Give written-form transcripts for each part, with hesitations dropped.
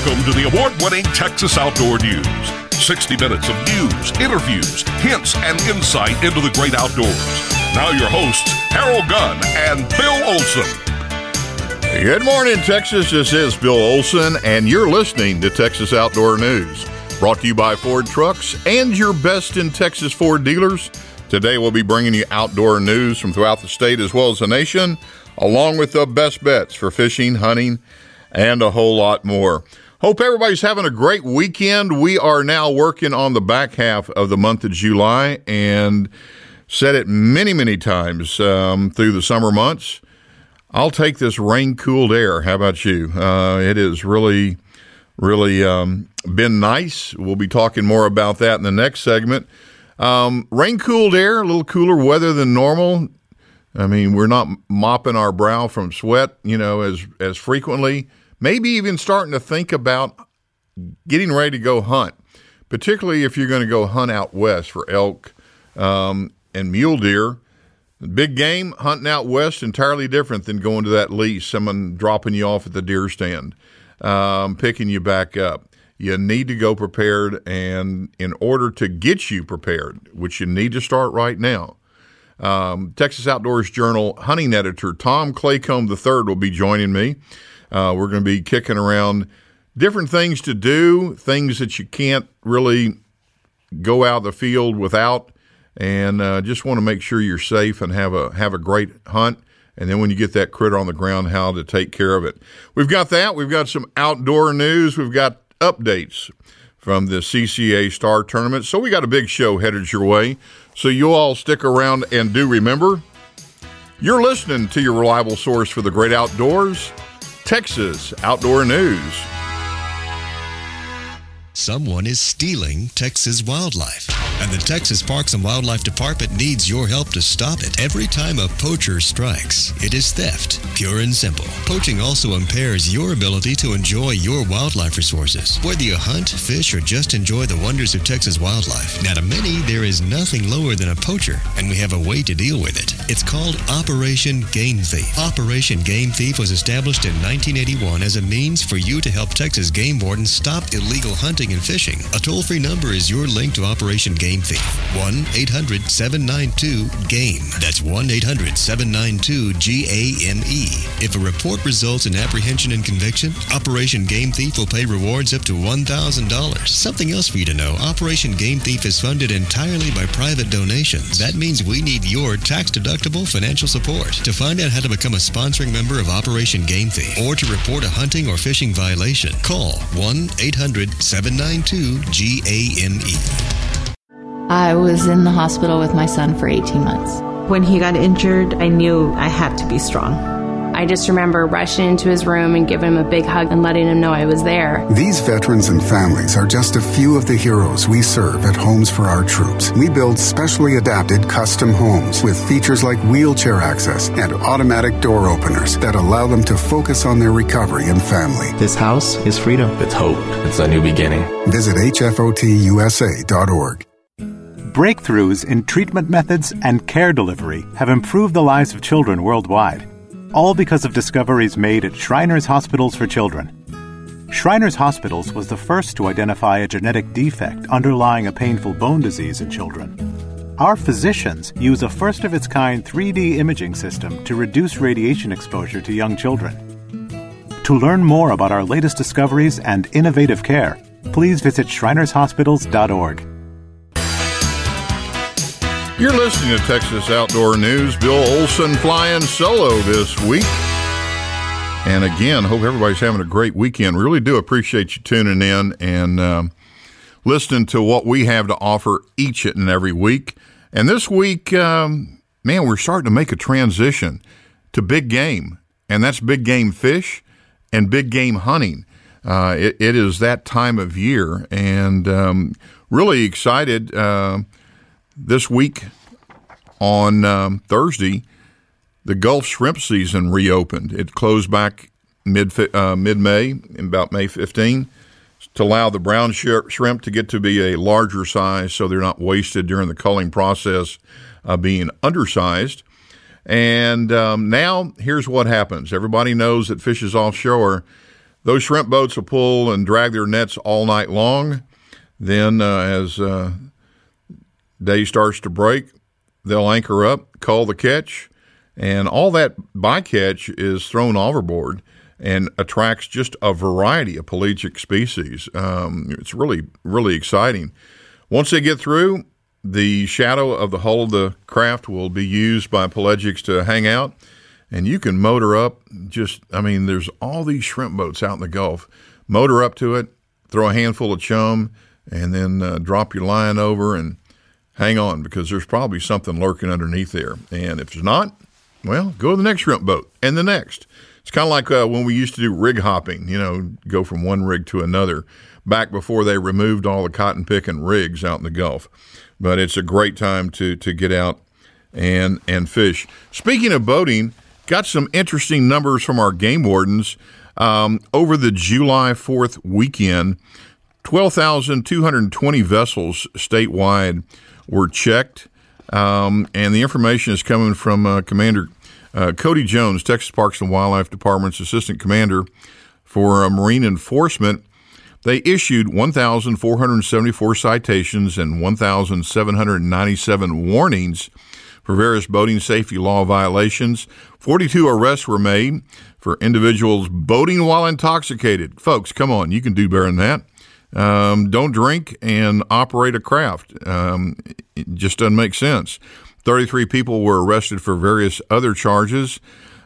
Welcome to the award-winning Texas Outdoor News. 60 minutes of news, interviews, hints, and insight into the great outdoors. Now your hosts, Harold Gunn and Bill Olson. Good morning, Texas. This is Bill Olson, and you're listening to Texas Outdoor News. Brought to you by Ford Trucks and your best in Texas Ford dealers. Today we'll be bringing you outdoor news from throughout the state as well as the nation, along with the best bets for fishing, hunting, and a whole lot more. Hope everybody's having a great weekend. We are now working on the back half of the month of July and said it many, many times through the summer months. I'll take this rain-cooled air. How about you? It has really been nice. We'll be talking more about that in the next segment. Rain-cooled air, a little cooler weather than normal. I mean, we're not mopping our brow from sweat, as frequently. Maybe even starting to think about getting ready to go hunt, particularly if you're going to go hunt out west for elk and mule deer. Big game, hunting out west, entirely different than going to that lease, someone dropping you off at the deer stand, picking you back up. You need to go prepared, and in order to get you prepared, which you need to start right now, Texas Outdoors Journal hunting editor Tom Claycomb III will be joining me. We're going to be kicking around different things to do, things that you can't really go out of the field without, and just want to make sure you're safe and have a great hunt. And then when you get that critter on the ground, how to take care of it. We've got that. We've got some outdoor news. We've got updates from the CCA Star Tournament. So we got a big show headed your way. So you all stick around, and do remember, you're listening to your reliable source for the great outdoors, Texas Outdoor News. Someone is stealing Texas wildlife, and the Texas Parks and Wildlife Department needs your help to stop it. Every time a poacher strikes, it is theft, pure and simple. Poaching also impairs your ability to enjoy your wildlife resources. Whether you hunt, fish, or just enjoy the wonders of Texas wildlife, now to many, there is nothing lower than a poacher, and we have a way to deal with it. It's called Operation Game Thief. Operation Game Thief was established in 1981 as a means for you to help Texas game wardens stop illegal hunting and fishing. A toll-free number is your link to Operation Game Thief. 1-800-792-GAME. That's 1-800-792-GAME. If a report results in apprehension and conviction, Operation Game Thief will pay rewards up to $1,000. Something else for you to know, Operation Game Thief is funded entirely by private donations. That means we need your tax-deductible financial support. To find out how to become a sponsoring member of Operation Game Thief or to report a hunting or fishing violation, call 1-800-792-GAME. I was in the hospital with my son for 18 months. When he got injured, I knew I had to be strong. I just remember rushing into his room and giving him a big hug and letting him know I was there. These veterans and families are just a few of the heroes we serve at Homes for Our Troops. We build specially adapted custom homes with features like wheelchair access and automatic door openers that allow them to focus on their recovery and family. This house is freedom. It's hope. It's a new beginning. Visit hfotusa.org. Breakthroughs in treatment methods and care delivery have improved the lives of children worldwide, all because of discoveries made at Shriners Hospitals for Children. Shriners Hospitals was the first to identify a genetic defect underlying a painful bone disease in children. Our physicians use a first-of-its-kind 3D imaging system to reduce radiation exposure to young children. To learn more about our latest discoveries and innovative care, please visit shrinershospitals.org. You're listening to Texas Outdoor News. Bill Olson flying solo this week. And again, hope everybody's having a great weekend. Really do appreciate you tuning in and listening to what we have to offer each and every week. And this week, we're starting to make a transition to big game, and that's big game fish and big game hunting. It is that time of year, and really excited. This week on Thursday, the Gulf shrimp season reopened. It closed back mid-May, about May 15, to allow the brown shrimp to get to be a larger size so they're not wasted during the culling process being undersized. And now here's what happens. Everybody knows that fishes offshore, those shrimp boats will pull and drag their nets all night long. Then as day starts to break, they'll anchor up, call the catch, and all that bycatch is thrown overboard and attracts just a variety of pelagic species. It's really, really exciting. Once they get through, the shadow of the hull of the craft will be used by pelagics to hang out, and you can motor up. There's all these shrimp boats out in the Gulf. Motor up to it, throw a handful of chum, and then drop your line over and hang on, because there's probably something lurking underneath there. And if there's not, well, go to the next shrimp boat and the next. It's kind of like when we used to do rig hopping, go from one rig to another, back before they removed all the cotton picking rigs out in the Gulf. But it's a great time to get out and fish. Speaking of boating, got some interesting numbers from our game wardens. Over the July 4th weekend, 12,220 vessels statewide were checked. And the information is coming from Commander Cody Jones, Texas Parks and Wildlife Department's Assistant Commander for Marine Enforcement. They issued 1,474 citations and 1,797 warnings for various boating safety law violations. 42 arrests were made for individuals boating while intoxicated. Folks, come on, you can do better than that. Don't drink and operate a craft. It just doesn't make sense. 33 people were arrested for various other charges.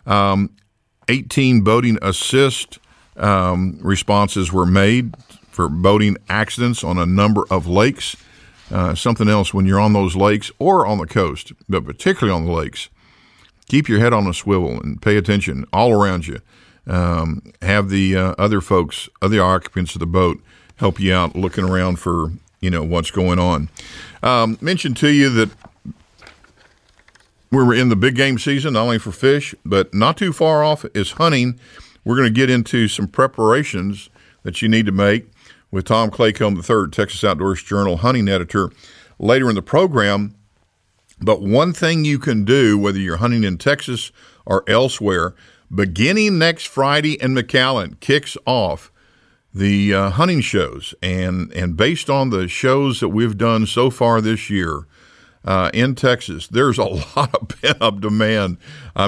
18 boating assist responses were made for boating accidents on a number of lakes. Something else when you're on those lakes or on the coast, but particularly on the lakes, keep your head on a swivel and pay attention all around you. Have the other folks, other occupants of the boat, help you out looking around for, what's going on. Mentioned to you that we're in the big game season, not only for fish, but not too far off is hunting. We're going to get into some preparations that you need to make with Tom Claycomb III, Texas Outdoors Journal hunting editor, later in the program. But one thing you can do, whether you're hunting in Texas or elsewhere, beginning next Friday in McAllen, kicks off the hunting shows. And based on the shows that we've done so far this year in Texas, there's a lot of pent-up demand.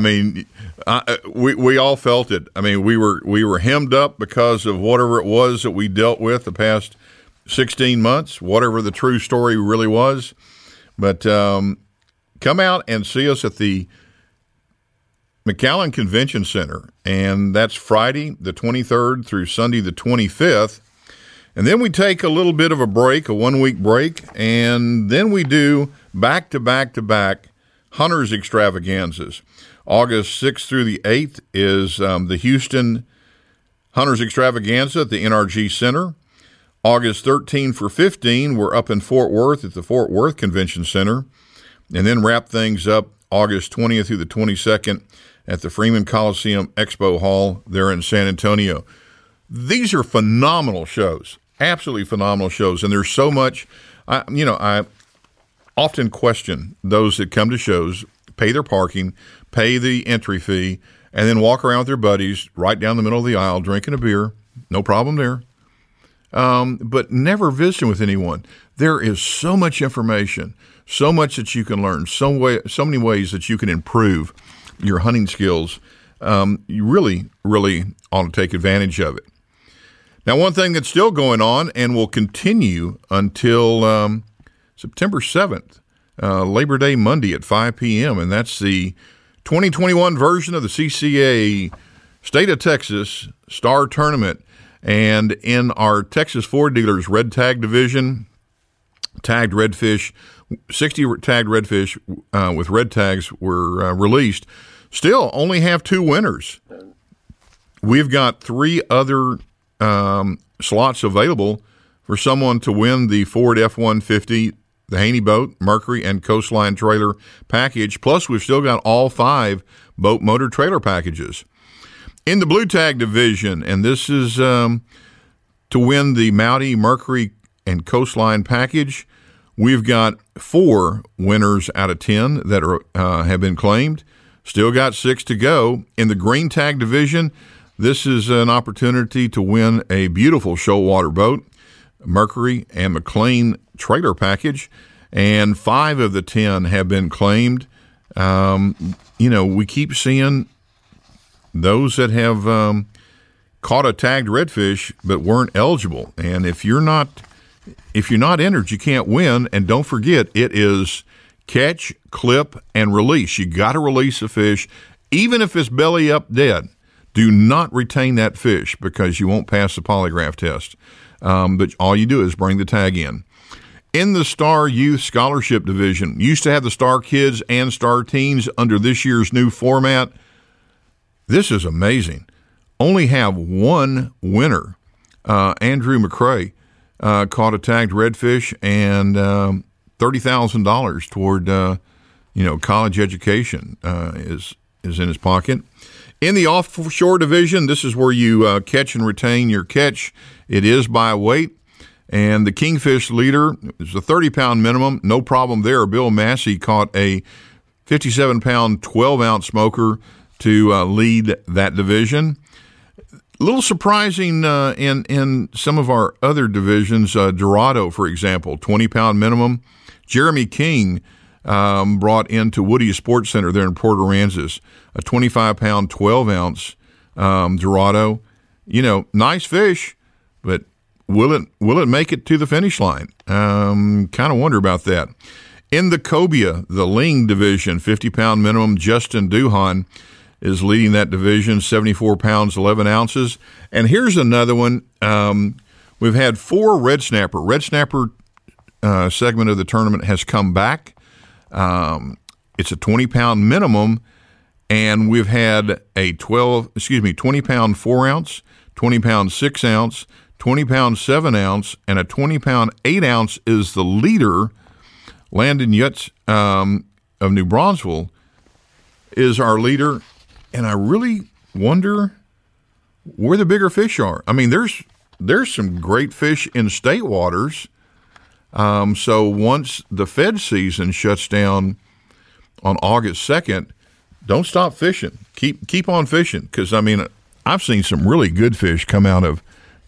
We all felt it. We were hemmed up because of whatever it was that we dealt with the past 16 months, whatever the true story really was. But come out and see us at the McAllen Convention Center, and that's Friday the 23rd through Sunday the 25th. And then we take a little bit of a break, a 1-week break, and then we do back-to-back-to-back Hunters Extravaganzas. August 6th through the 8th is the Houston Hunters Extravaganza at the NRG Center. August 13 for 15, we're up in Fort Worth at the Fort Worth Convention Center. And then wrap things up August 20th through the 22nd at the Freeman Coliseum Expo Hall there in San Antonio. These are phenomenal shows, absolutely phenomenal shows. And there's so much, I often question those that come to shows, pay their parking, pay the entry fee, and then walk around with their buddies right down the middle of the aisle drinking a beer. No problem there. But never visiting with anyone. There is so much information, so much that you can learn, so many ways that you can improve your hunting skills. You really, really ought to take advantage of it. Now, one thing that's still going on and will continue until September 7th, Labor Day Monday at 5 p.m., and that's the 2021 version of the CCA State of Texas Star Tournament. And in our Texas Ford Dealers Red Tag Division, tagged redfish, 60 tagged redfish with red tags were released. Still only have 2 winners. We've got 3 other slots available for someone to win the Ford F-150, the Haney Boat, Mercury, and Coastline Trailer package. Plus, we've still got all 5 boat motor trailer packages. In the Blue Tag Division, and this is to win the Mowdy, Mercury, and Coastline package, we've got 4 winners out of 10 that have been claimed. Still got 6 to go. In the Green Tag Division, This is an opportunity to win a beautiful Shoalwater boat, Mercury and McLean trailer package, and 5 of the 10 have been claimed. We keep seeing those that have caught a tagged redfish but weren't eligible. And if you're not entered, you can't win. And don't forget, it is catch, clip, and release. You got to release a fish, even if it's belly up dead. Do not retain that fish because you won't pass the polygraph test. But all you do is bring the tag in. In the Star Youth Scholarship Division, used to have the Star Kids and Star Teens under this year's new format. This is amazing. Only have one winner. Andrew McCrae caught a tagged redfish and $30,000 toward college education is in his pocket. In the Offshore Division, this is where you catch and retain your catch. It is by weight. And the Kingfish leader is a 30-pound minimum. No problem there. Bill Massey caught a 57-pound, 12-ounce smoker to lead that division. A little surprising in some of our other divisions. Dorado, for example, 20-pound minimum. Jeremy King brought into Woody Sports Center there in Port Aransas a 25-pound, 12-ounce Dorado. Nice fish, but will it make it to the finish line? Kind of wonder about that. In the Cobia, the Ling division, 50-pound minimum, Justin Duhan is leading that division, 74 pounds, 11 ounces. And here's another one. We've had 4 red snapper. Red snapper segment of the tournament has come back. It's a 20-pound minimum, and we've had a 20-pound 4-ounce, 20-pound 6-ounce, 20-pound 7-ounce, and a 20-pound 8-ounce is the leader. Landon Yutz of New Braunfels is our leader, and I really wonder where the bigger fish are. I mean, there's some great fish in state waters. So once the Fed season shuts down on August 2nd, don't stop fishing. Keep on fishing, because I've seen some really good fish come out of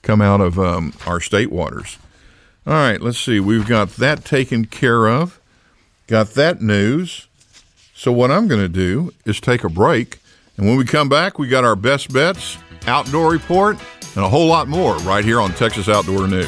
our state waters. All right, let's see. We've got that taken care of. Got that news. So what I'm going to do is take a break, and when we come back, we got our best bets, outdoor report, and a whole lot more right here on Texas Outdoor News.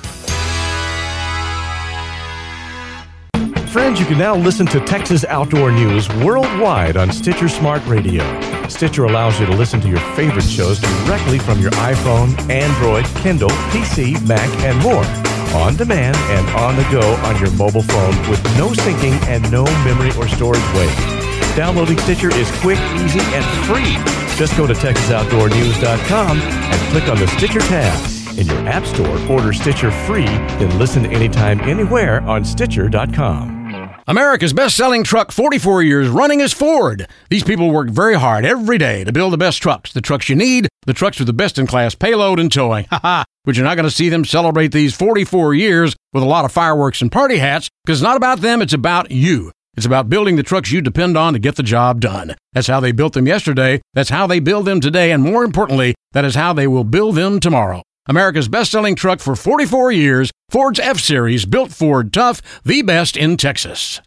Friends, you can now listen to Texas Outdoor News worldwide on Stitcher Smart Radio. Stitcher allows you to listen to your favorite shows directly from your iPhone, Android, Kindle, PC, Mac, and more. On demand and on the go on your mobile phone with no syncing and no memory or storage waste. Downloading Stitcher is quick, easy, and free. Just go to TexasOutdoorNews.com and click on the Stitcher tab. In your app store, order Stitcher free, then listen anytime, anywhere on Stitcher.com. America's best-selling truck 44 years running is Ford. These people work very hard every day to build the best trucks, the trucks you need, the trucks with the best-in-class payload and towing. But you're not going to see them celebrate these 44 years with a lot of fireworks and party hats, because it's not about them, it's about you. It's about building the trucks you depend on to get the job done. That's how they built them yesterday, that's how they build them today, and more importantly, that is how they will build them tomorrow. America's best-selling truck for 44 years, Ford's F-Series, built Ford tough, the best in Texas.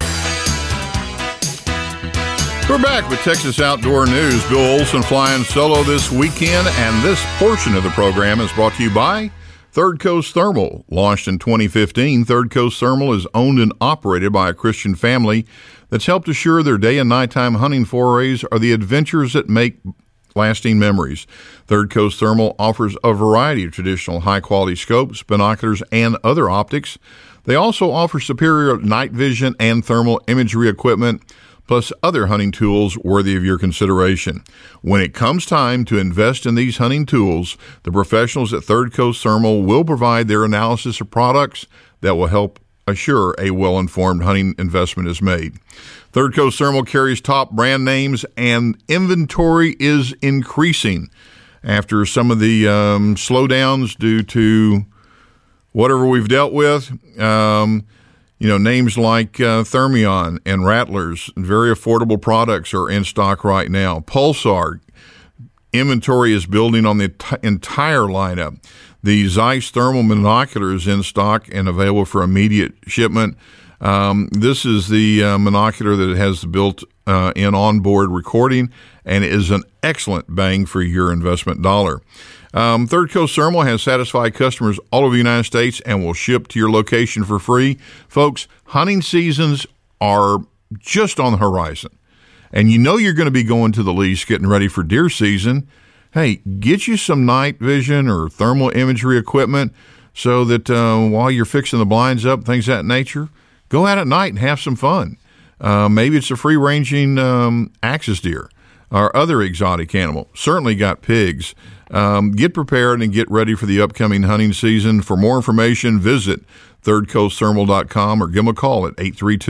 We're back with Texas Outdoor News. Bill Olson flying solo this weekend, and this portion of the program is brought to you by Third Coast Thermal. Launched in 2015, Third Coast Thermal is owned and operated by a Christian family that's helped assure their day and nighttime hunting forays are the adventures that make lasting memories. Third Coast Thermal offers a variety of traditional high-quality scopes, binoculars, and other optics. They also offer superior night vision and thermal imagery equipment, plus other hunting tools worthy of your consideration. When it comes time to invest in these hunting tools, the professionals at Third Coast Thermal will provide their analysis of products that will help assure a well-informed hunting investment is made. Third Coast Thermal carries top brand names, and inventory is increasing after some of the slowdowns due to whatever we've dealt with. Names like Thermion and Rattlers, very affordable products are in stock right now. Pulsar, Inventory is building on the entire lineup. The Zeiss thermal monocular is in stock and available for immediate shipment. This is the monocular that has built-in onboard recording and is an excellent bang for your investment dollar. Third Coast Thermal has satisfied customers all over the United States and will ship to your location for free. Folks, hunting seasons are just on the horizon. And you know you're going to be going to the lease, getting ready for deer season. Hey, get you some night vision or thermal imagery equipment so that while you're fixing the blinds up, things of that nature, go out at night and have some fun. Maybe it's a free-ranging axis deer or other exotic animal. Certainly got pigs. Get prepared and get ready for the upcoming hunting season. For more information, visit thirdcoastthermal.com or give them a call at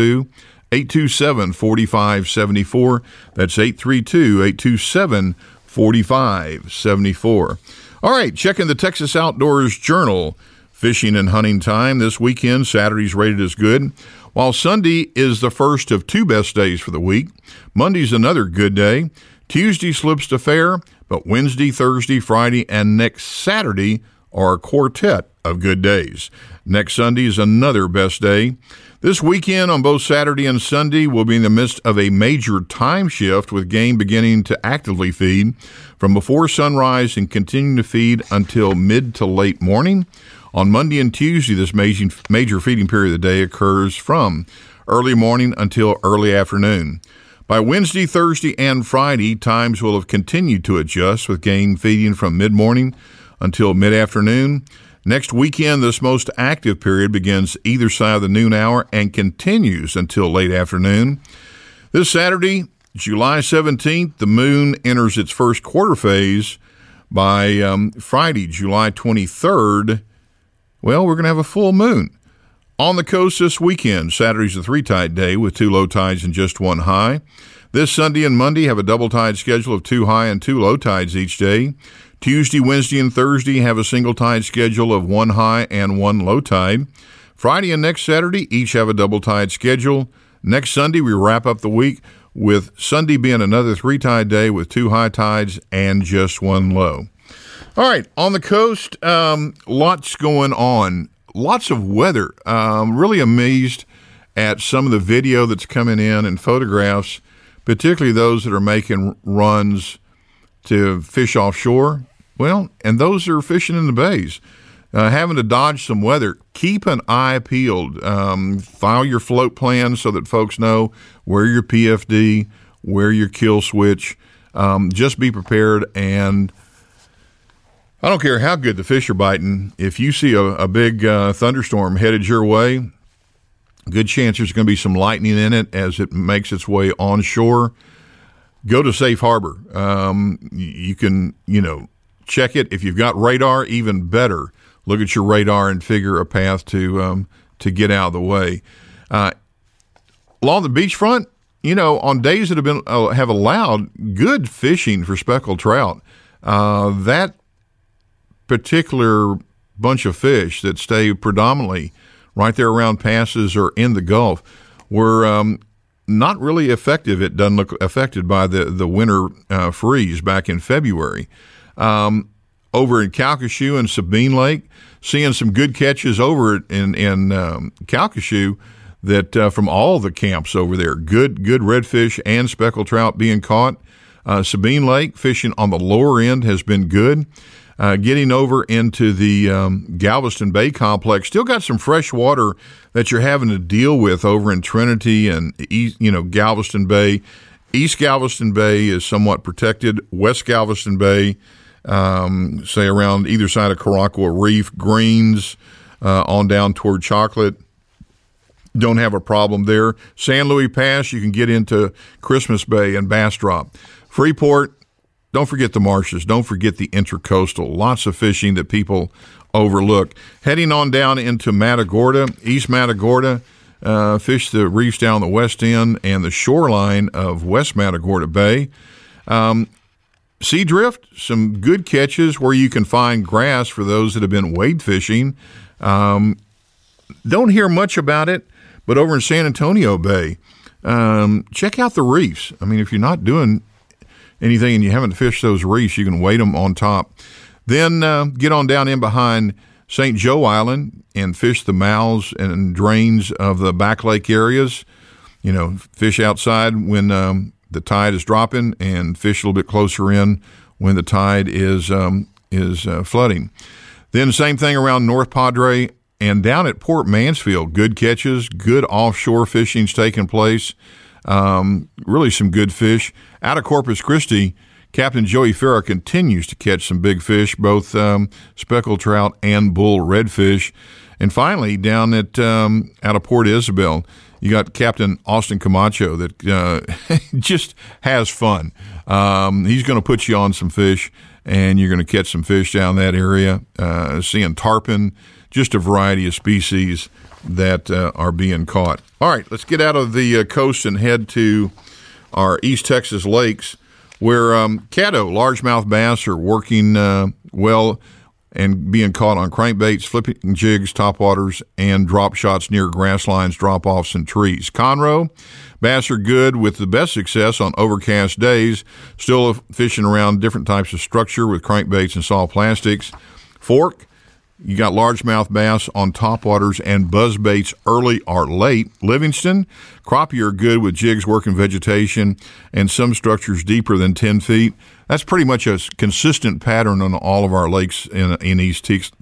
832-827-4574. That's 832-827-4574. All right, checking the Texas Outdoors Journal. Fishing and hunting time this weekend. Saturday's rated as good, while Sunday is the first of two best days for the week. Monday's another good day. Tuesday slips to fair, but Wednesday, Thursday, Friday, and next Saturday are a quartet of good days. Next Sunday is another best day. This weekend on both Saturday and Sunday will be in the midst of a major time shift, with game beginning to actively feed from before sunrise and continuing to feed until mid to late morning. On Monday and Tuesday, this major feeding period of the day occurs from early morning until early afternoon. By Wednesday, Thursday, and Friday, times will have continued to adjust, with game feeding from mid-morning until mid-afternoon. Next weekend, this most active period begins either side of the noon hour and continues until late afternoon. This Saturday, July 17th, the moon enters its first quarter phase. By Friday, July 23rd, well, we're going to have a full moon. On the coast this weekend, Saturday's a three-tide day with two low tides and just one high. This Sunday and Monday have a double tide schedule of two high and two low tides each day. Tuesday, Wednesday, and Thursday have a single tide schedule of one high and one low tide. Friday and next Saturday each have a double tide schedule. Next Sunday, we wrap up the week with Sunday being another three-tide day with two high tides and just one low. All right, on the coast, lots going on. Lots of weather. Really amazed at some of the video that's coming in and photographs, particularly those that are making runs to fish offshore. Well, and those are fishing in the bays, having to dodge some weather. Keep an eye peeled. File your float plan so that folks know where your PFD, where your kill switch. Just be prepared, and I don't care how good the fish are biting. If you see a big thunderstorm headed your way, good chance there's going to be some lightning in it as it makes its way onshore. Go to Safe Harbor. You can, check it. If you've got radar, even better. Look at your radar and figure a path to get out of the way. Along the beachfront, on days that have allowed good fishing for speckled trout, that particular bunch of fish that stay predominantly right there around passes or in the Gulf were not really effective. It doesn't look affected by the winter freeze back in February. Over in Calcasieu and Sabine Lake, seeing some good catches over in Calcasieu that from all the camps over there. Good redfish and speckled trout being caught. Sabine Lake, fishing on the lower end has been good. Getting over into the Galveston Bay complex, still got some fresh water that you're having to deal with over in Trinity and Galveston Bay. East Galveston Bay is somewhat protected. West Galveston Bay, say around either side of Caracua Reef, Greens, on down toward Chocolate, don't have a problem there. San Luis Pass, you can get into Christmas Bay and Bastrop. Freeport, don't forget the marshes. Don't forget the intercoastal. Lots of fishing that people overlook. Heading on down into Matagorda, East Matagorda, fish the reefs down the west end and the shoreline of West Matagorda Bay. Sea drift, some good catches where you can find grass for those that have been wade fishing. Don't hear much about it, but over in San Antonio Bay, check out the reefs. I mean, if you're not doing anything and you haven't fished those reefs, you can weight them on top. Then get on down in behind St. Joe Island and fish the mouths and drains of the back lake areas. You know, fish outside when the tide is dropping and fish a little bit closer in when the tide is flooding. Then same thing around North Padre and down at Port Mansfield. Good catches, good offshore fishing's taking place. Really some good fish. Out of Corpus Christi, Captain Joey Farah continues to catch some big fish, both speckled trout and bull redfish. And finally, down at out of Port Isabel, you got Captain Austin Camacho that just has fun. He's going to put you on some fish, and you're going to catch some fish down that area, seeing tarpon, just a variety of species that are being caught. All right, let's get out of the coast and head to our East Texas lakes, where Caddo, largemouth bass, are working well and being caught on crankbaits, flipping jigs, topwaters, and drop shots near grass lines, drop-offs, and trees. Conroe, bass are good with the best success on overcast days, still fishing around different types of structure with crankbaits and soft plastics. Fork, you got largemouth bass on topwaters and buzzbaits early or late. Livingston, crappie are good with jigs working vegetation and some structures deeper than 10 feet. That's pretty much a consistent pattern on all of our lakes in East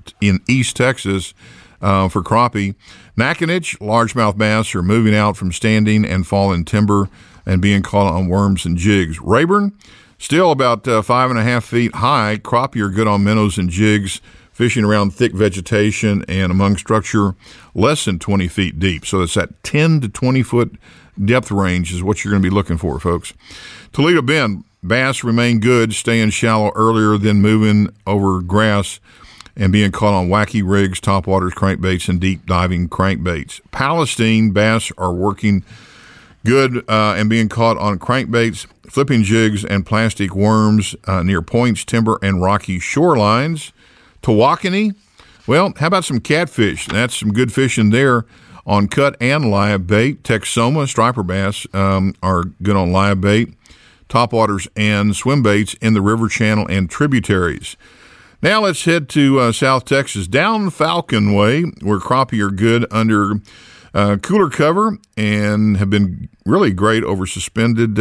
Texas for crappie. Mackinac, largemouth bass are moving out from standing and fallen timber and being caught on worms and jigs. Rayburn, still about 5.5 feet high. Crappie are good on minnows and jigs, fishing around thick vegetation and among structure less than 20 feet deep. So it's that 10 to 20 foot depth range is what you're going to be looking for, folks. Toledo Bend, bass remain good, staying shallow earlier than moving over grass and being caught on wacky rigs, topwaters, crankbaits, and deep diving crankbaits. Palestine, bass are working good and being caught on crankbaits, flipping jigs, and plastic worms near points, timber, and rocky shorelines. Tawakoni, well, how about some catfish? That's some good fishing there on cut and live bait. Texoma, striper bass are good on live bait, topwaters, and swim baits in the river channel and tributaries. Now let's head to South Texas, down Falcon Way, where crappie are good under cooler cover and have been really great over suspended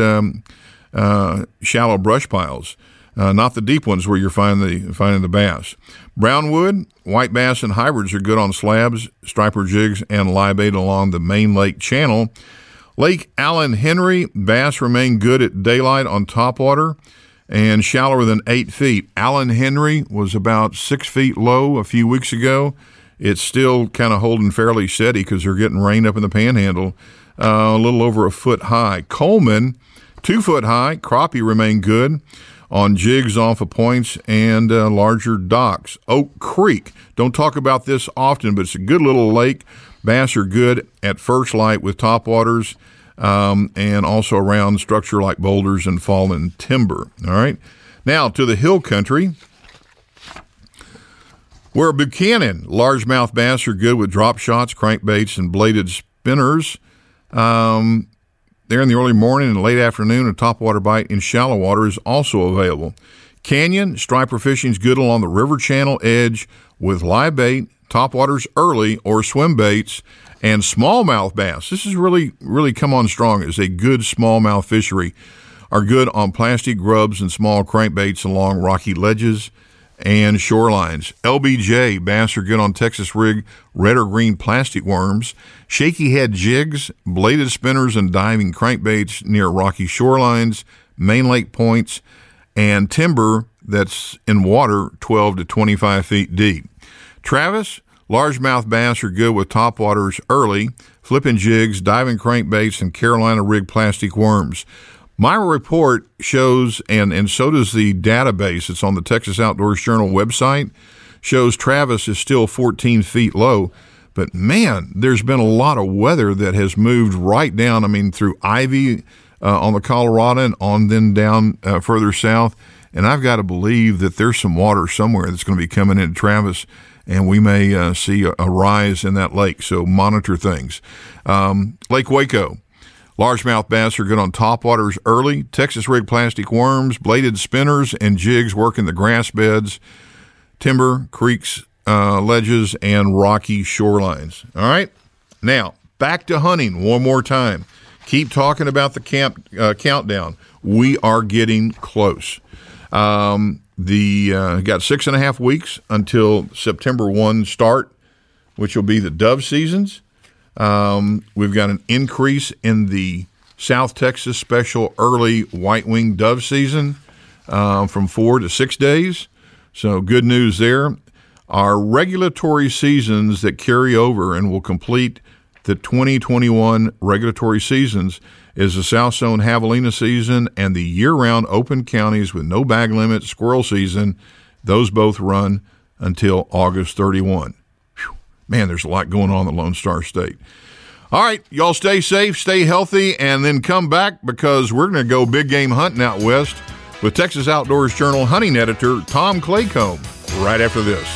shallow brush piles. Not the deep ones where you're finding the bass. Brownwood, white bass, and hybrids are good on slabs, striper jigs, and live bait along the main lake channel. Lake Allen Henry, bass remain good at daylight on topwater and shallower than 8 feet. Allen Henry was about 6 feet low a few weeks ago. It's still kind of holding fairly steady because they're getting rain up in the panhandle, a little over a foot high. Coleman, 2 foot high. Crappie remain good on jigs off of points and larger docks. Oak Creek, don't talk about this often, but it's a good little lake. Bass are good at first light with topwaters and also around structure like boulders and fallen timber. All right. Now to the hill country, where Buchanan, largemouth bass are good with drop shots, crankbaits, and bladed spinners. There in the early morning and late afternoon, a topwater bite in shallow water is also available. Canyon, striper fishing is good along the river channel edge with live bait, topwaters early, or swim baits, and smallmouth bass. This has really come on strong as a good smallmouth fishery. Are good on plastic grubs and small crankbaits along rocky ledges and shorelines. LBJ, bass are good on Texas rig, red or green plastic worms, shaky head jigs, bladed spinners, and diving crankbaits near rocky shorelines, main lake points, and timber that's in water 12 to 25 feet deep. Travis, largemouth bass are good with topwaters early, flipping jigs, diving crankbaits, and Carolina rig plastic worms. My report shows, and so does the database, it's on the Texas Outdoors Journal website, shows Travis is still 14 feet low. But, man, there's been a lot of weather that has moved right down, through Ivy on the Colorado and on then down further south. And I've got to believe that there's some water somewhere that's going to be coming into Travis, and we may see a rise in that lake. So monitor things. Lake Waco. Largemouth bass are good on topwaters early. Texas rig plastic worms, bladed spinners, and jigs work in the grass beds, timber, creeks, ledges, and rocky shorelines. All right? Now, back to hunting one more time. Keep talking about the countdown. We are getting close. Got 6.5 weeks until September 1 start, which will be the dove seasons. We've got an increase in the South Texas special early white-winged dove season from 4 to 6 days. So good news there. Our regulatory seasons that carry over and will complete the 2021 regulatory seasons is the South Zone Javelina season and the year-round open counties with no bag limit squirrel season. Those both run until August 31. Whew. Man, there's a lot going on in the Lone Star State. All right, y'all stay safe, stay healthy, and then come back because we're going to go big game hunting out west with Texas Outdoors Journal hunting editor Tom Claycomb right after this.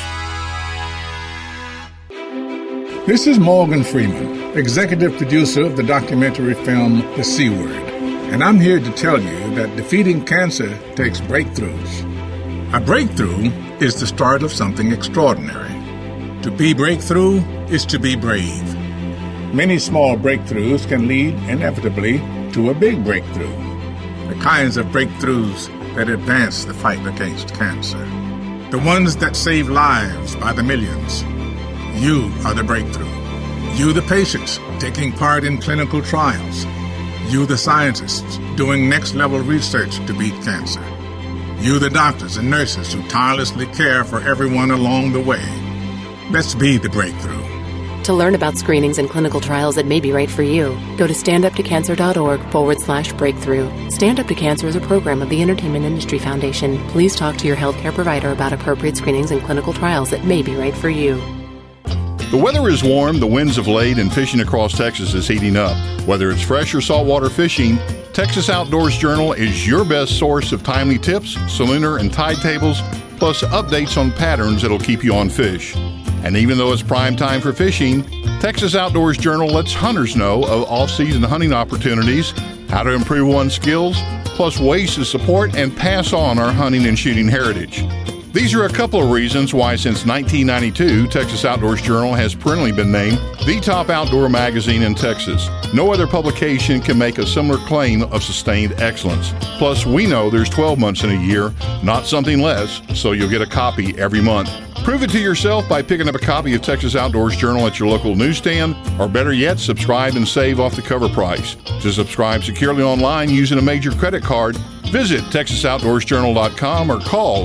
This is Morgan Freeman, executive producer of the documentary film The C Word, and I'm here to tell you that defeating cancer takes breakthroughs. A breakthrough is the start of something extraordinary. To be breakthrough is to be brave. Many small breakthroughs can lead inevitably to a big breakthrough. The kinds of breakthroughs that advance the fight against cancer. The ones that save lives by the millions. You are the breakthrough. You the patients taking part in clinical trials. You the scientists doing next-level research to beat cancer. You the doctors and nurses who tirelessly care for everyone along the way. Let's be the breakthrough. To learn about screenings and clinical trials that may be right for you, go to standuptocancer.org/breakthrough. Stand Up to Cancer is a program of the Entertainment Industry Foundation. Please talk to your healthcare provider about appropriate screenings and clinical trials that may be right for you. The weather is warm, the winds have laid, and fishing across Texas is heating up. Whether it's fresh or saltwater fishing, Texas Outdoors Journal is your best source of timely tips, salooner and tide tables, plus updates on patterns that'll keep you on fish. And even though it's prime time for fishing, Texas Outdoors Journal lets hunters know of off-season hunting opportunities, how to improve one's skills, plus ways to support and pass on our hunting and shooting heritage. These are a couple of reasons why since 1992, Texas Outdoors Journal has perennially been named the top outdoor magazine in Texas. No other publication can make a similar claim of sustained excellence. Plus, we know there's 12 months in a year, not something less, so you'll get a copy every month. Prove it to yourself by picking up a copy of Texas Outdoors Journal at your local newsstand, or better yet, subscribe and save off the cover price. To subscribe securely online using a major credit card, visit TexasOutdoorsJournal.com or call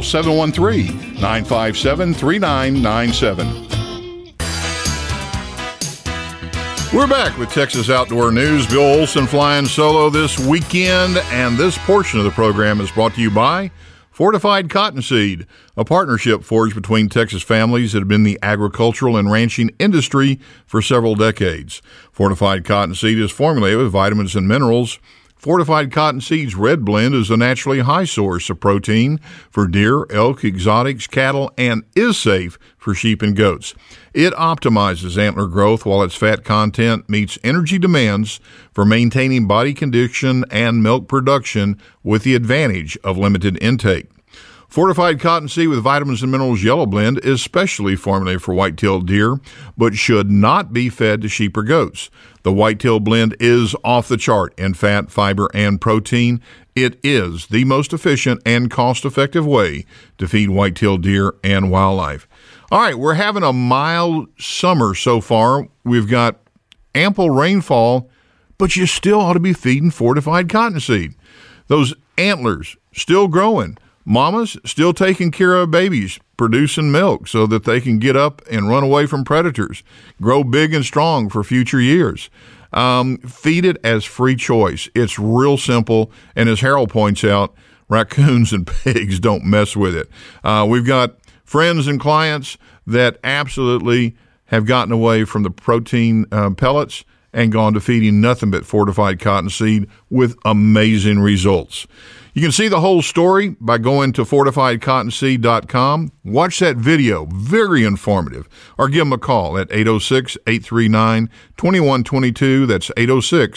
713-957-3997. We're back with Texas Outdoor News. Bill Olson flying solo this weekend, and this portion of the program is brought to you by Fortified Cottonseed, a partnership forged between Texas families that have been in the agricultural and ranching industry for several decades. Fortified Cottonseed is formulated with vitamins and minerals. Fortified Cottonseed's Red Blend is a naturally high source of protein for deer, elk, exotics, cattle, and is safe for sheep and goats. It optimizes antler growth while its fat content meets energy demands for maintaining body condition and milk production with the advantage of limited intake. Fortified Cottonseed with Vitamins and Minerals Yellow Blend is specially formulated for white-tailed deer, but should not be fed to sheep or goats. The whitetail blend is off the chart in fat, fiber, and protein. It is the most efficient and cost-effective way to feed white-tailed deer and wildlife. All right, we're having a mild summer so far. We've got ample rainfall, but you still ought to be feeding Fortified Cottonseed. Those antlers still growing. Mamas still taking care of babies, producing milk so that they can get up and run away from predators, grow big and strong for future years. Feed it as free choice. It's real simple, and as Harold points out, raccoons and pigs don't mess with it. We've got friends and clients that absolutely have gotten away from the protein pellets and gone to feeding nothing but Fortified Cottonseed with amazing results. You can see the whole story by going to FortifiedCottonseed.com. Watch that video, very informative, or give them a call at 806-839-2122. That's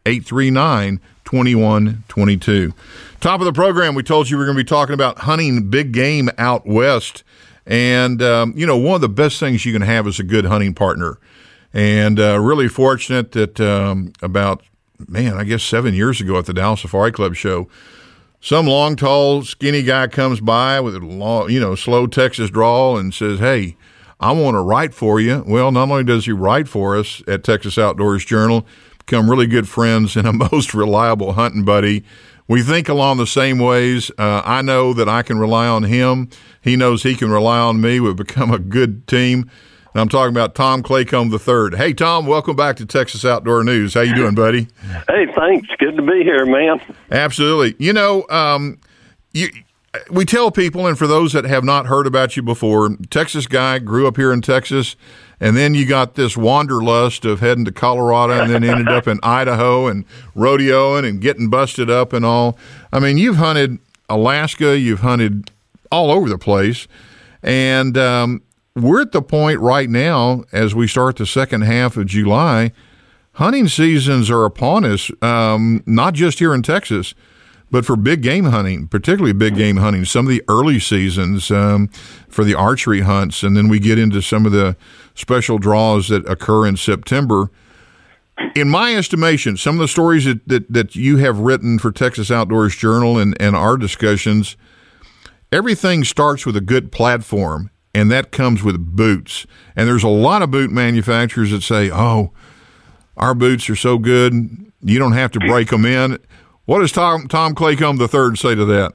839-2122. Top of the program, we told you we're going to be talking about hunting big game out west. And, one of the best things you can have is a good hunting partner. And really fortunate that about 7 years ago at the Dallas Safari Club show, some long, tall, skinny guy comes by with a long, slow Texas drawl and says, "Hey, I want to write for you." Well, not only does he write for us at Texas Outdoors Journal, become really good friends and a most reliable hunting buddy. We think along the same ways. I know that I can rely on him. He knows he can rely on me. We've become a good team. And I'm talking about Tom Claycomb III. Hey, Tom, welcome back to Texas Outdoor News. How you doing, buddy? Hey, thanks. Good to be here, man. Absolutely. We tell people, and for those that have not heard about you before, Texas guy, grew up here in Texas, and then you got this wanderlust of heading to Colorado and then ended up in Idaho and rodeoing and getting busted up and all. I mean, you've hunted Alaska, you've hunted all over the place, and we're at the point right now, as we start the second half of July, hunting seasons are upon us, not just here in Texas, but for big game hunting, particularly big game hunting, some of the early seasons for the archery hunts, and then we get into some of the special draws that occur in September. In my estimation, some of the stories that you have written for Texas Outdoors Journal and our discussions, everything starts with a good platform, and that comes with boots. And there's a lot of boot manufacturers that say, "Oh, our boots are so good, you don't have to break them in." What does Tom Claycomb III say to that?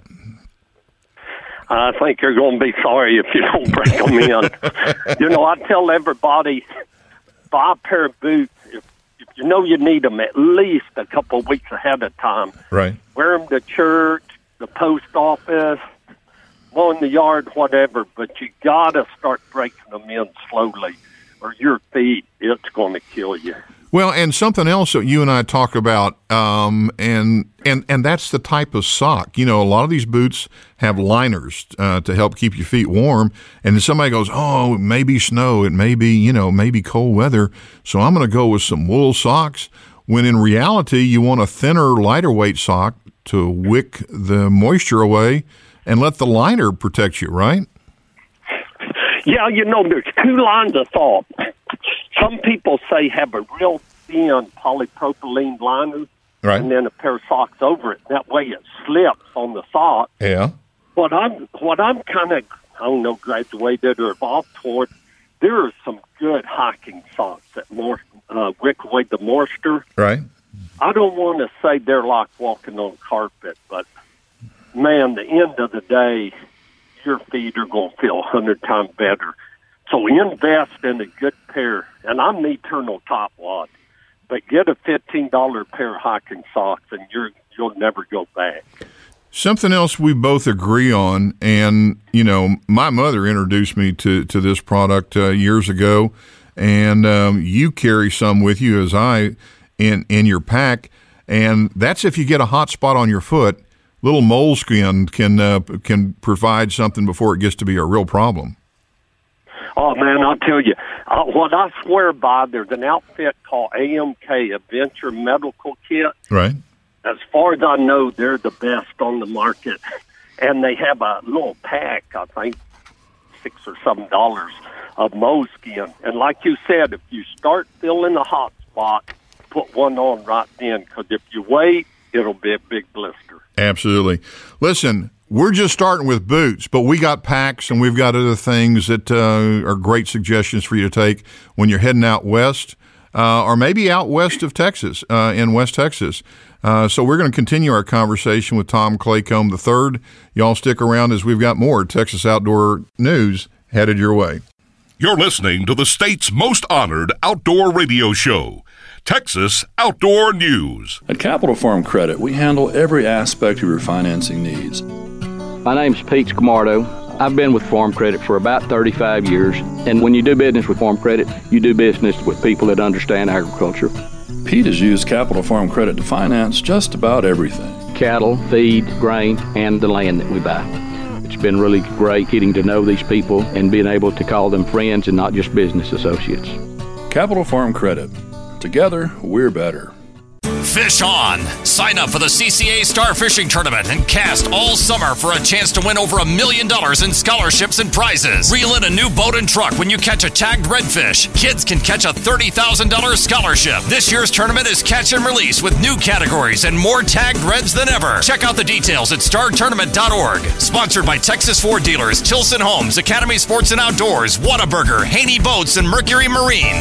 I think you're going to be sorry if you don't break them in. I tell everybody, buy a pair of boots. If you know you need them at least a couple of weeks ahead of time. Right. Wear them to church, the post office, mowing the yard, whatever. But you got to start breaking them in slowly, or your feet, it's going to kill you. Well, and something else that you and I talk about, and that's the type of sock. A lot of these boots have liners to help keep your feet warm. And then somebody goes, "Oh, it may be snow, it may be, maybe cold weather, so I'm going to go with some wool socks." When in reality, you want a thinner, lighter weight sock to wick the moisture away and let the liner protect you, right? Yeah, there's two lines of thought. Some people say have a real thin polypropylene liner, right, and then a pair of socks over it. That way it slips on the sock. Yeah. What I'm kind of, graduated or evolved toward, there are some good hiking socks that wick away the moisture. Right. I don't want to say they're like walking on carpet, but, man, the end of the day, your feet are going to feel 100 times better. So invest in a good pair, and I'm the eternal top-wad, but get a $15 pair of hiking socks, and you'll never go back. Something else we both agree on, and, my mother introduced me to this product years ago, and you carry some with you as I in your pack, and that's if you get a hot spot on your foot, little moleskin can provide something before it gets to be a real problem. Oh, man, I'll tell you, what I swear by, there's an outfit called AMK, Adventure Medical Kit. Right. As far as I know, they're the best on the market. And they have a little pack, I think, $6 or $7 of moleskin. And like you said, if you start feeling a hot spot, put one on right then, because if you wait, it'll be a big blister. Absolutely. Listen, we're just starting with boots, but we got packs and we've got other things that are great suggestions for you to take when you're heading out west, or maybe out west of Texas, in West Texas. So we're going to continue our conversation with Tom Claycomb III. Y'all stick around as we've got more Texas Outdoor News headed your way. You're listening to the state's most honored outdoor radio show, Texas Outdoor News. At Capital Farm Credit, we handle every aspect of your financing needs. My name's Pete Scamardo. I've been with Farm Credit for about 35 years, and when you do business with Farm Credit, you do business with people that understand agriculture. Pete has used Capital Farm Credit to finance just about everything. Cattle, feed, grain, and the land that we buy. It's been really great getting to know these people and being able to call them friends and not just business associates. Capital Farm Credit. Together, we're better. Fish on! Sign up for the CCA Star Fishing Tournament and cast all summer for a chance to win over $1 million in scholarships and prizes. Reel in a new boat and truck when you catch a tagged redfish. Kids can catch a $30,000 scholarship. This year's tournament is catch and release with new categories and more tagged reds than ever. Check out the details at startournament.org. Sponsored by Texas Ford Dealers, Tilson Homes, Academy Sports and Outdoors, Whataburger, Haney Boats, and Mercury Marine.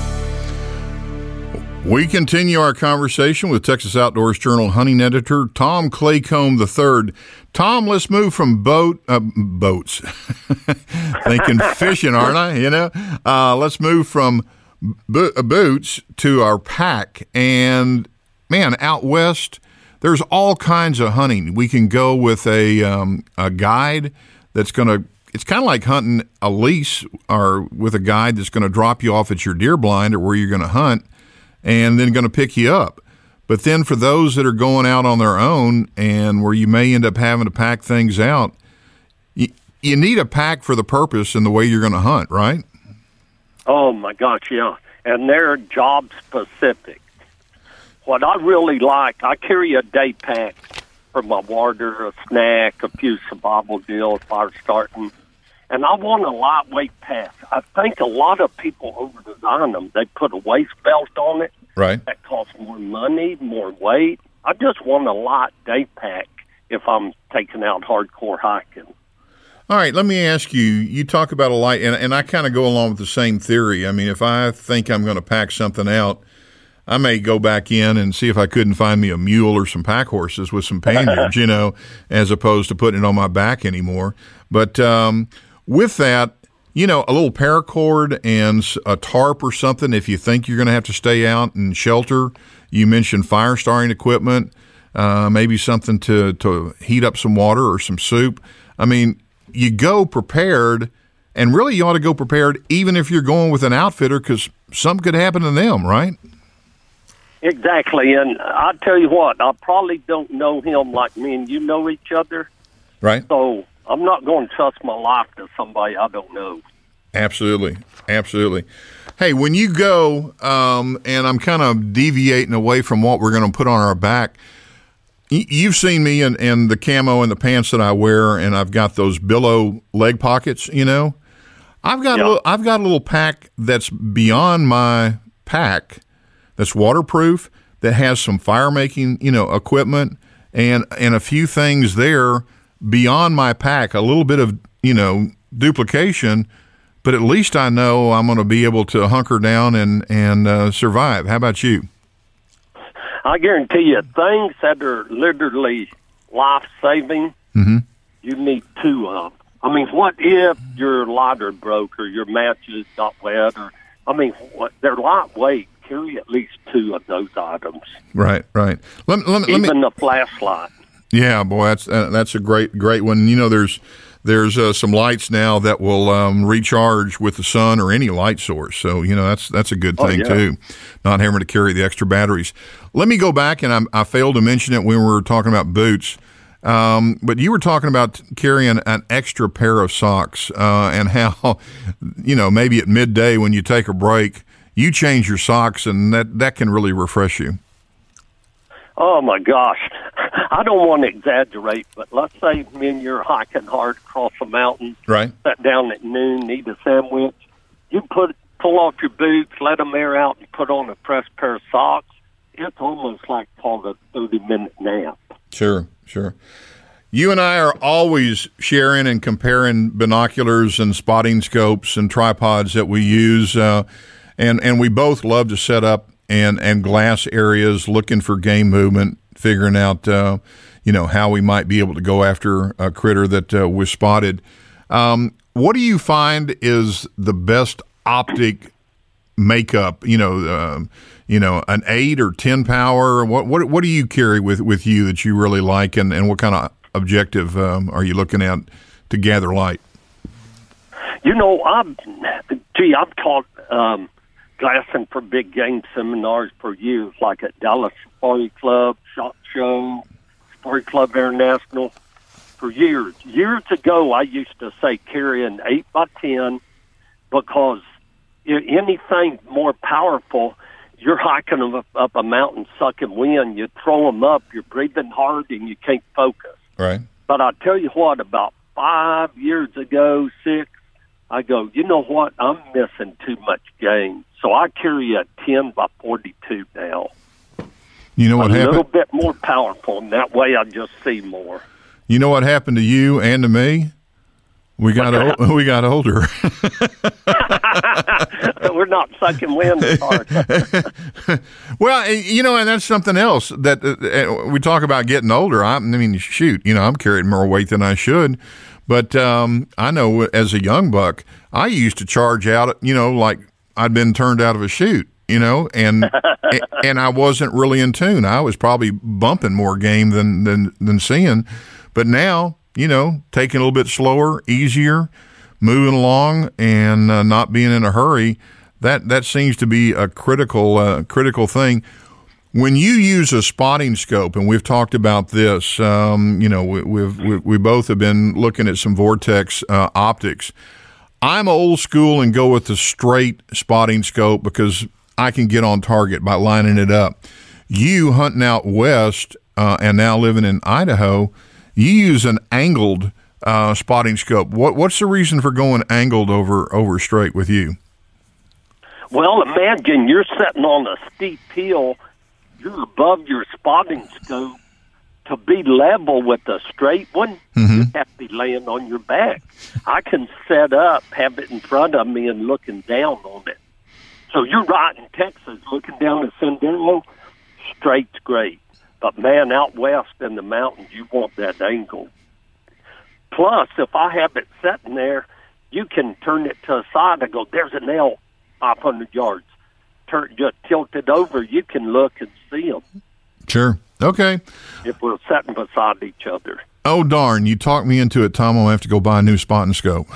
We continue our conversation with Texas Outdoors Journal hunting editor Tom Claycomb III. Tom, let's move from boats. Thinking fishing, aren't I? You know, let's move from boots to our pack. And man, out west, there's all kinds of hunting. We can go with a guide that's going to. It's kind of like hunting a lease, or with a guide that's going to drop you off at your deer blind or where you're going to hunt, and then going to pick you up. But then for those that are going out on their own and where you may end up having to pack things out, you need a pack for the purpose and the way you're going to hunt, right? Oh, my gosh, yeah. And they're job specific. What I really like, I carry a day pack for my water, a snack, a few survival deals, fire starting. And I want a lightweight pack. I think a lot of people over-design them. They put a waist belt on it. Right. That costs more money, more weight. I just want a light day pack if I'm taking out hardcore hiking. All right, let me ask you, you talk about a light, and I kind of go along with the same theory. I mean, if I think I'm going to pack something out, I may go back in and see if I couldn't find me a mule or some pack horses with some panniers, you know, as opposed to putting it on my back anymore. But with that, you know, a little paracord and a tarp or something if you think you're going to have to stay out and shelter. You mentioned fire starting equipment, maybe something to heat up some water or some soup. I mean, you go prepared, and really you ought to go prepared even if you're going with an outfitter, because something could happen to them, right? Exactly, and I tell you what, I probably don't know him like me and you know each other. Right. So I'm not going to trust my life to somebody I don't know. Absolutely, absolutely. Hey, when you go, and I'm kind of deviating away from what we're going to put on our back, you've seen me in the camo and the pants that I wear, and I've got those billow leg pockets, you know. I've got a little pack that's beyond my pack, that's waterproof, that has some fire-making, you know, equipment and a few things there beyond my pack, a little bit of, you know, duplication, but at least I know I'm going to be able to hunker down and survive. How about you? I guarantee you, things that are literally life-saving, you need two of. I mean, what if your lighter broke or your matches got wet? Or, I mean, they're lightweight. Carry at least two of those items. Right. Even the flashlight. Yeah, boy, that's a great one. You know, there's some lights now that will recharge with the sun or any light source. So, you know, that's a good thing too. Not having to carry the extra batteries. Let me go back, and I failed to mention it when we were talking about boots. But you were talking about carrying an extra pair of socks, and how, you know, maybe at midday when you take a break, you change your socks, and that can really refresh you. Oh, my gosh. I don't want to exaggerate, but let's say me and you're hiking hard across a mountain. Right. Sat down at noon, need a sandwich. You pull off your boots, let them air out, and put on a fresh pair of socks. It's almost like called a 30-minute nap. Sure. You and I are always sharing and comparing binoculars and spotting scopes and tripods that we use, and we both love to set up and glass areas, looking for game movement, figuring out you know, how we might be able to go after a critter that was spotted. What do you find is the best optic makeup? You know, an 8 or 10 power. What do you carry with you that you really like, and what kind of objective are you looking at to gather light? You know, I've taught glassing for big game seminars for years, like at Dallas Safari Club, SHOT Show, Safari Club International, for years. Years ago, I used to say carry an 8x10 because anything more powerful you're hiking up a mountain, sucking wind. You throw them up, you're breathing hard, and you can't focus. Right. But I tell you what, about 5 years ago, 6, I go, you know what? I'm missing too much game. So I carry a 10 by 42 now. You know what happened? A little bit more powerful, and that way I just see more. You know what happened to you and to me? We got older. We're not sucking wind as hard. Well, you know, and that's something else that we talk about getting older. I mean, shoot, you know, I'm carrying more weight than I should. But I know as a young buck, I used to charge out, you know, like I'd been turned out of a chute, you know, and and I wasn't really in tune. I was probably bumping more game than seeing. But now, you know, taking a little bit slower, easier, moving along, and not being in a hurry, that seems to be a critical thing. When you use a spotting scope, and we've talked about this, you know, we both have been looking at some Vortex optics. I'm old school and go with the straight spotting scope because I can get on target by lining it up. You hunting out west and now living in Idaho, you use an angled spotting scope. What's the reason for going angled over straight with you? Well, imagine you're sitting on a steep hill. You're above your spotting scope. To be level with a straight one, you have to be laying on your back. I can set up, have it in front of me, and looking down on it. So you're right in Texas, looking down at Sendero, straight's great. But, man, out west in the mountains, you want that angle. Plus, if I have it sitting there, you can turn it to the side and go, there's an elk 500 yards. Just tilt it over, you can look and see them. Sure. Okay. If we're sitting beside each other. Oh, darn. You talked me into it, Tom. I'm going to have to go buy a new spotting scope.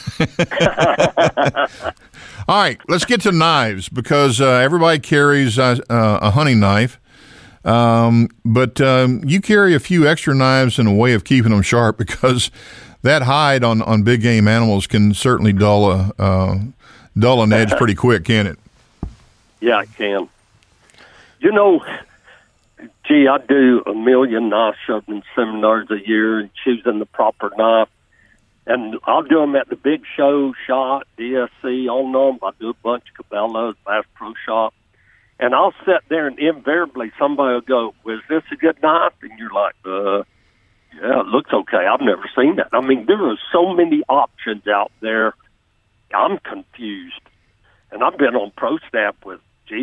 All right. Let's get to knives because everybody carries a hunting knife. But you carry a few extra knives in a way of keeping them sharp because that hide on big game animals can certainly dull an edge pretty quick, can't it? Yeah, it can. You know, gee, I do 1 million knife sharpening seminars a year and choosing the proper knife. And I'll do them at the big show, SHOT, DSC, all them. I do a bunch of Cabela's, Bass Pro Shop. And I'll sit there and invariably somebody will go, well, is this a good knife? And you're like, yeah, it looks okay. I've never seen that. I mean, there are so many options out there. I'm confused. And I've been on Pro Snap with,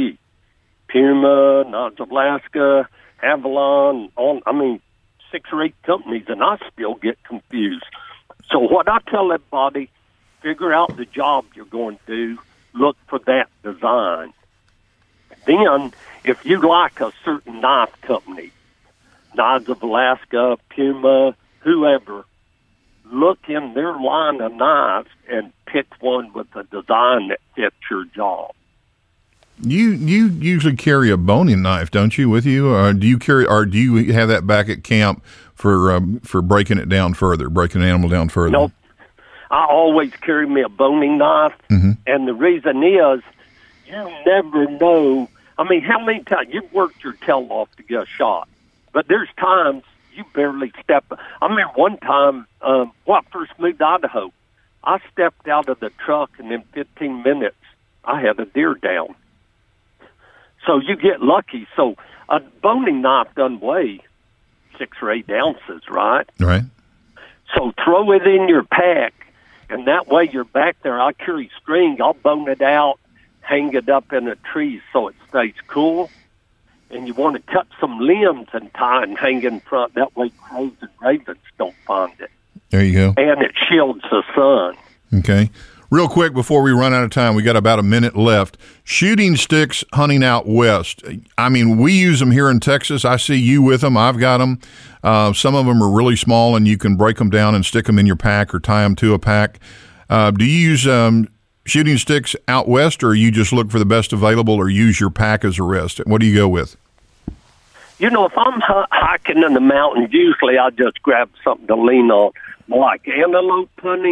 Puma, Knives of Alaska, Avalon, 6 or 8 companies, and I still get confused. So what I tell everybody, figure out the job you're going to do, look for that design. Then, if you like a certain knife company, Knives of Alaska, Puma, whoever, look in their line of knives and pick one with a design that fits your job. You usually carry a boning knife, don't you, with you? Or do you have that back at camp for breaking it down further, breaking an animal down further? Nope. I always carry me a boning knife, and the reason is you never know. I mean, how many times you've worked your tail off to get a shot, but there's times you barely step. I mean, one time, when I first moved to Idaho, I stepped out of the truck, and in 15 minutes, I had a deer down. So you get lucky. So a boning knife doesn't weigh 6 or 8 ounces, right? Right. So throw it in your pack, and that way you're back there. I carry string. I'll bone it out, hang it up in a tree so it stays cool. And you want to cut some limbs and tie and hang in front. That way crows and ravens don't find it. There you go. And it shields the sun. Okay. Real quick before we run out of time, we got about a minute left. Shooting sticks hunting out west. I mean, we use them here in Texas. I see you with them. I've got them. Some of them are really small, and you can break them down and stick them in your pack or tie them to a pack. Do you use shooting sticks out west, or you just look for the best available, or use your pack as a rest? What do you go with? You know, if I'm hiking in the mountains, usually I just grab something to lean on, like antelope hunting.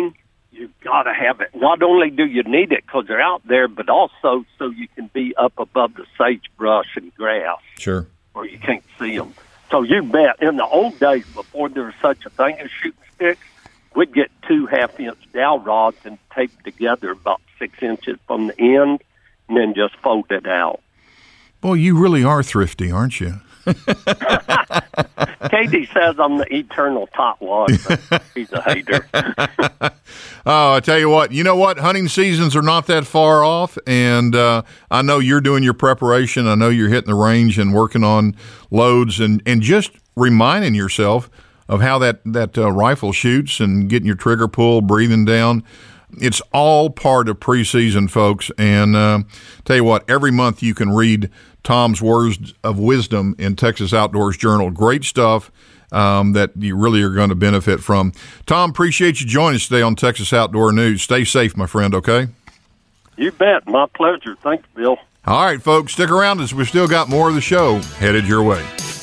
you've got to have it. Not only do you need it because they're out there, but also so you can be up above the sagebrush and grass. Sure. Where you can't see them. So you bet, in the old days, before there was such a thing as shooting sticks, we'd get 2 half-inch dowel rods and tape together about 6 inches from the end, and then just fold it out. Boy, you really are thrifty, aren't you? Katie says I'm the eternal tightwad, but he's a hater. Oh, I tell you what, hunting seasons are not that far off, and I know you're doing your preparation. I know you're hitting the range and working on loads and just reminding yourself of how that rifle shoots and getting your trigger pull, breathing down. It's all part of preseason, folks. And tell you what, every month you can read Tom's Words of Wisdom in Texas Outdoors Journal. Great stuff that you really are going to benefit from. Tom, appreciate you joining us today on Texas Outdoor News. Stay safe, my friend, okay? You bet. My pleasure. Thanks, Bill. All right, folks, stick around as we've still got more of the show headed your way.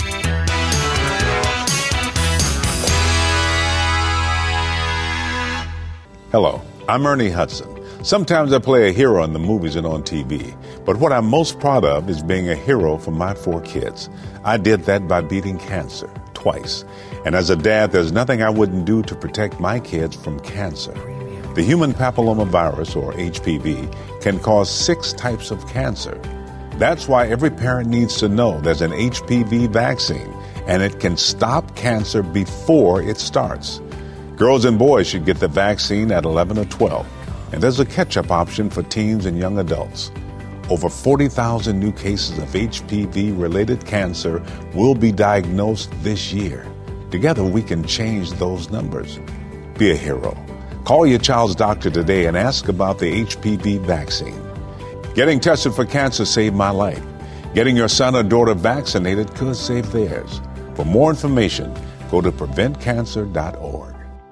Hello, I'm Ernie Hudson. Sometimes I play a hero in the movies and on TV, but what I'm most proud of is being a hero for my 4 kids. I did that by beating cancer twice. And as a dad, there's nothing I wouldn't do to protect my kids from cancer. The human papillomavirus, or HPV, can cause 6 types of cancer. That's why every parent needs to know there's an HPV vaccine, and it can stop cancer before it starts. Girls and boys should get the vaccine at 11 or 12. And there's a catch-up option for teens and young adults. Over 40,000 new cases of HPV-related cancer will be diagnosed this year. Together, we can change those numbers. Be a hero. Call your child's doctor today and ask about the HPV vaccine. Getting tested for cancer saved my life. Getting your son or daughter vaccinated could save theirs. For more information, go to preventcancer.org.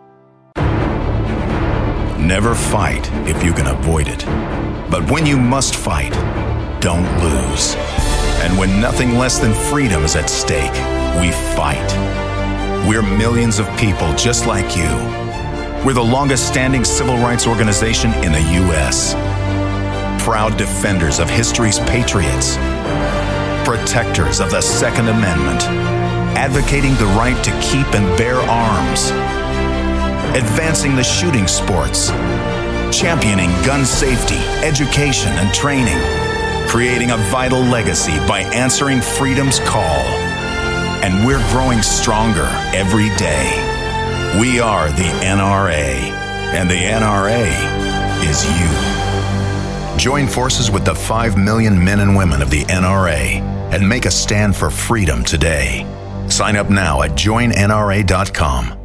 Never fight if you can avoid it. But when you must fight, don't lose. And when nothing less than freedom is at stake, we fight. We're millions of people just like you. We're the longest-standing civil rights organization in the U.S. Proud defenders of history's patriots. Protectors of the Second Amendment. Advocating the right to keep and bear arms. Advancing the shooting sports, championing gun safety, education, and training, creating a vital legacy by answering freedom's call. And we're growing stronger every day. We are the NRA, and the NRA is you. Join forces with the 5 million men and women of the NRA and make a stand for freedom today. Sign up now at joinnra.com.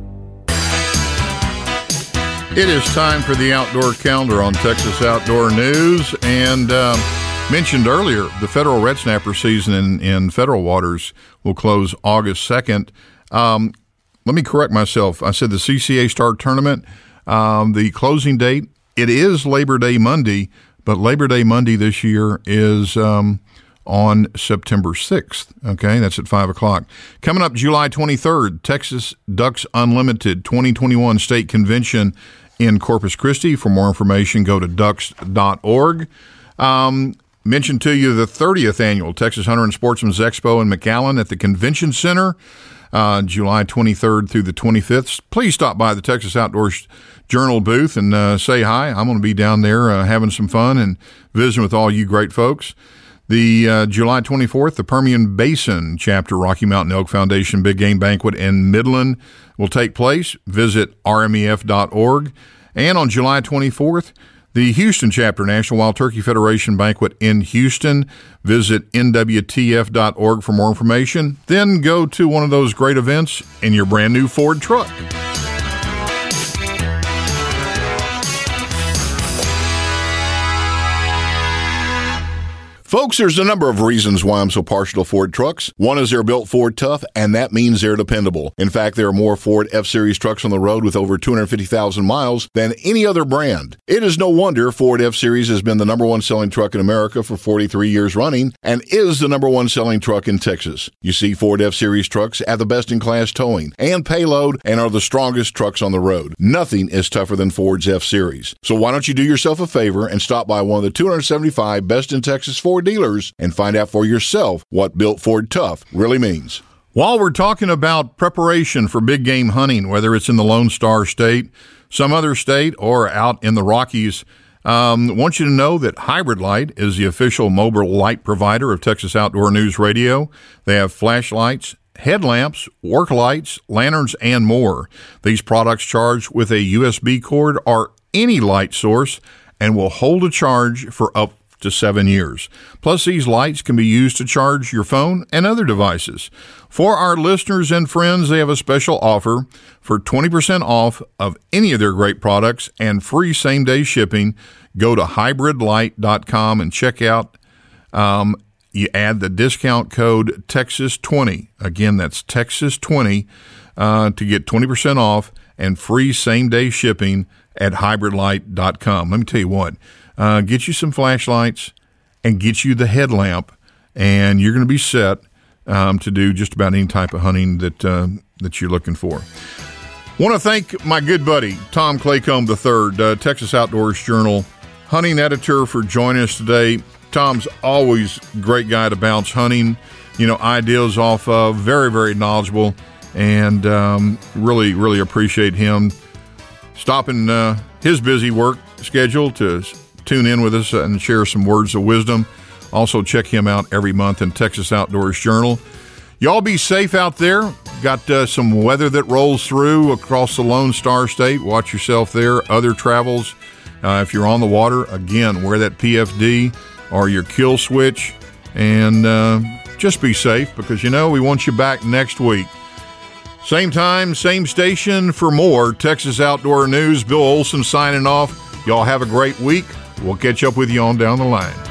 It is time for the Outdoor Calendar on Texas Outdoor News. And mentioned earlier, the federal red snapper season in federal waters will close August 2nd. Let me correct myself. I said the CCA Star Tournament, the closing date, it is Labor Day Monday, but Labor Day Monday this year is on September 6th. Okay, that's at 5 o'clock. Coming up July 23rd, Texas Ducks Unlimited 2021 State Convention in Corpus Christi. For more information, go to ducks.org. Mentioned to you the 30th Annual Texas Hunter and Sportsman's Expo in McAllen at the Convention Center, July 23rd through the 25th. Please stop by the Texas Outdoors Journal booth and say hi. I'm going to be down there having some fun and visiting with all you great folks. The July 24th, the Permian Basin Chapter Rocky Mountain Elk Foundation Big Game Banquet in Midland will take place. Visit rmef.org. And on July 24th, the Houston Chapter National Wild Turkey Federation Banquet in Houston. Visit nwtf.org for more information. Then go to one of those great events in your brand new Ford truck. Folks, there's a number of reasons why I'm so partial to Ford trucks. One is they're built Ford tough, and that means they're dependable. In fact, there are more Ford F-Series trucks on the road with over 250,000 miles than any other brand. It is no wonder Ford F-Series has been the number one selling truck in America for 43 years running and is the number one selling truck in Texas. You see, Ford F-Series trucks have the best-in-class towing and payload and are the strongest trucks on the road. Nothing is tougher than Ford's F-Series. So why don't you do yourself a favor and stop by one of the 275 best-in-Texas Ford dealers and find out for yourself what built Ford tough really means. While we're talking about preparation for big game hunting, whether it's in the Lone Star State, some other state, or out in the Rockies, I want you to know that Hybrid Light is the official mobile light provider of Texas Outdoor News Radio. They have flashlights, headlamps, work lights, lanterns, and more. These products charge with a USB cord or any light source and will hold a charge for up to 7 years. Plus, these lights can be used to charge your phone and other devices. For our listeners and friends, they have a special offer for 20% off of any of their great products and free same-day shipping. Go to hybridlight.com and check out. You add the discount code Texas20. Again, that's Texas20 to get 20% off and free same-day shipping at hybridlight.com. Let me tell you what. Get you some flashlights and get you the headlamp, and you're going to be set to do just about any type of hunting that you're looking for. Want to thank my good buddy, Tom Claycomb III, Texas Outdoors Journal hunting editor, for joining us today. Tom's always a great guy to bounce hunting, ideas off of, very, very knowledgeable, and really, really appreciate him stopping his busy work schedule to tune in with us and share some words of wisdom. Also, check him out every month in Texas Outdoors Journal. Y'all be safe out there. Got some weather that rolls through across the Lone Star State. Watch yourself there. Other travels, if you're on the water, again, wear that PFD or your kill switch, and just be safe, because we want you back next week. Same time, same station for more Texas Outdoor News. Bill Olson signing off. Y'all have a great week. We'll catch up with you on down the line.